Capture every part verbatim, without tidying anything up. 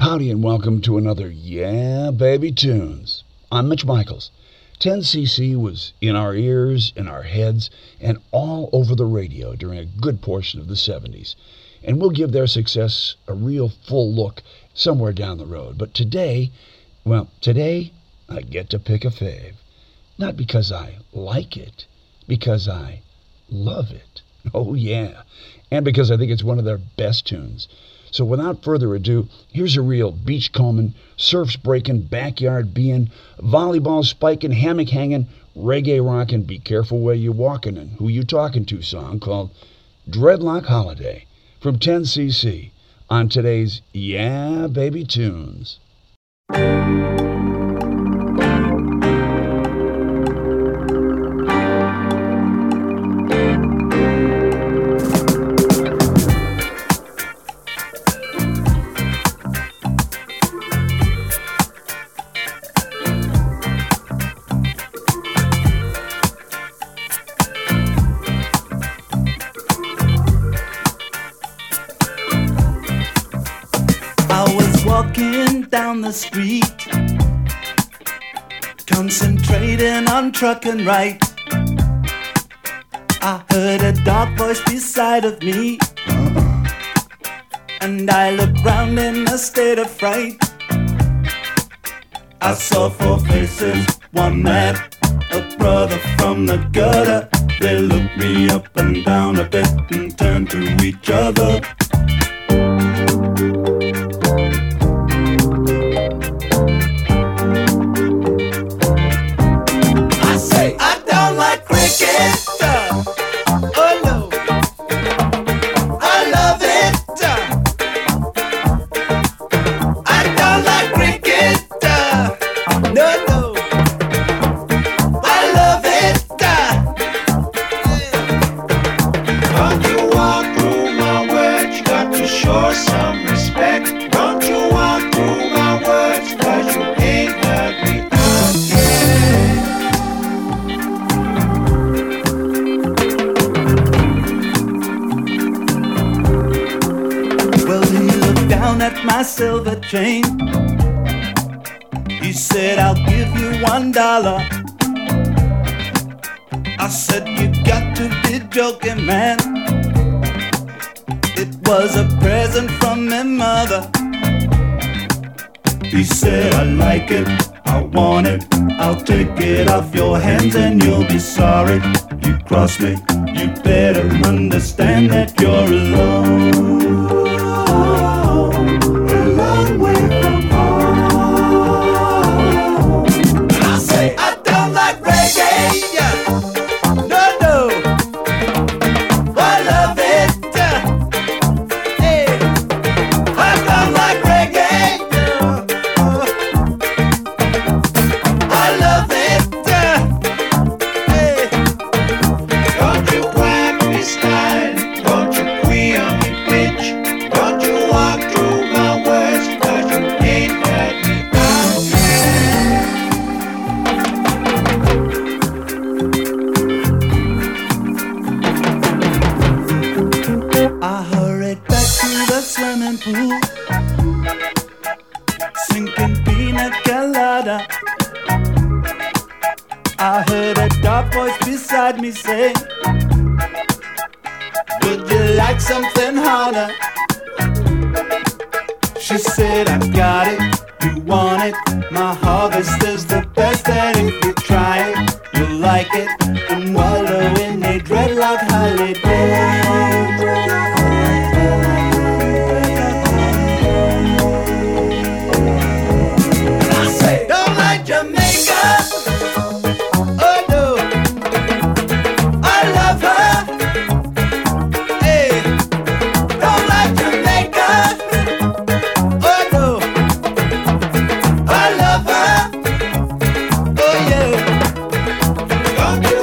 Howdy and welcome to another Yeah Baby Tunes. I'm Mitch Michaels. ten C C was in our ears, in our heads, and all over the radio during a good portion of the seventies. And we'll give their success a real full look somewhere down the road. But today, well, today I get to pick a fave. Not because I like it, because I love it. Oh yeah, and because I think it's one of their best tunes. So without further ado, here's a real beachcombing, surfs breaking, backyard being, volleyball spiking, hammock hanging, reggae rocking, be careful where you're walking and who you talking to song called Dreadlock Holiday from ten C C on today's Yeah Baby Tunes. Walking down the street, concentrating on trucking right. I heard a dark voice beside of me, and I looked round in a state of fright. I saw four faces, one man, a brother from the gutter. They looked me up and down a bit and turned to each other. My silver chain. He said, I'll give you one dollar. I said, you got to be joking, man. It was a present from my mother. He said, I like it, I want it, I'll take it off your hands and you'll be sorry. You cross me, you better understand that you're alone. Way from home. I say I don't like reggae. No, no, I love it. Hey, I don't like reggae. I love it. Hey, don't you whack me style? Don't you queer me, bitch? Don't you walk through my words? I hurried back to the swimming pool, sinking pina colada. I heard a dark voice beside me say, would you like something harder? She said, I got it, you want it, my harvest is the best, and if you try it, you'll like it, and wallow in a dreadlock holiday. Don't you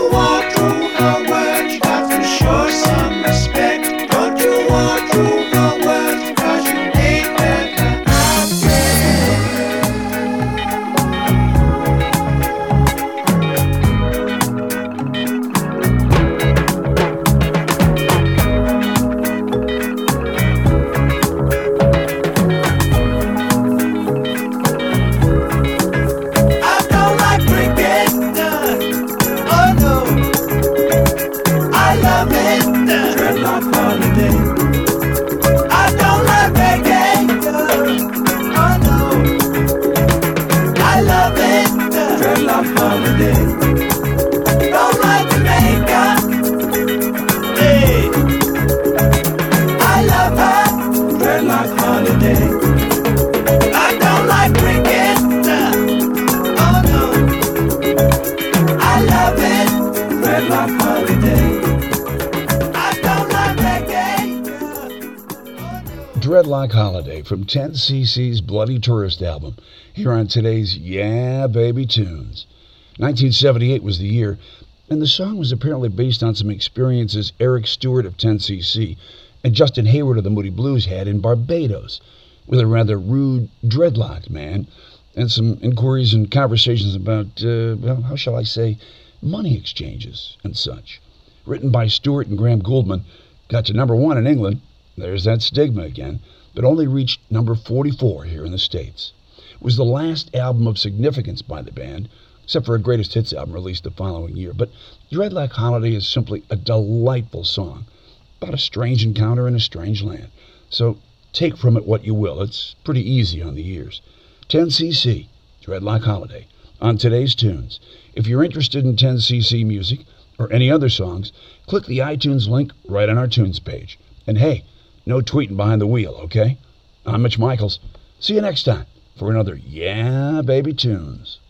Dreadlock Holiday from ten C C's Bloody Tourist album, here on today's Yeah Baby Tunes. nineteen seventy-eight was the year, and the song was apparently based on some experiences Eric Stewart of ten C C and Justin Hayward of the Moody Blues had in Barbados, with a rather rude dreadlocked man, and some inquiries and conversations about, uh, well, how shall I say, money exchanges and such. Written by Stewart and Graham Gouldman, got to number one in England, there's that stigma again, but only reached number forty-four here in the States. It was the last album of significance by the band, except for a greatest hits album released the following year. But Dreadlock Holiday is simply a delightful song about a strange encounter in a strange land. So take from it what you will. It's pretty easy on the ears. ten C C, Dreadlock Holiday, on today's tunes. If you're interested in ten C C music or any other songs, click the iTunes link right on our tunes page. And hey, no tweeting behind the wheel, okay? I'm Mitch Michaels. See you next time for another Yeah Baby Tunes.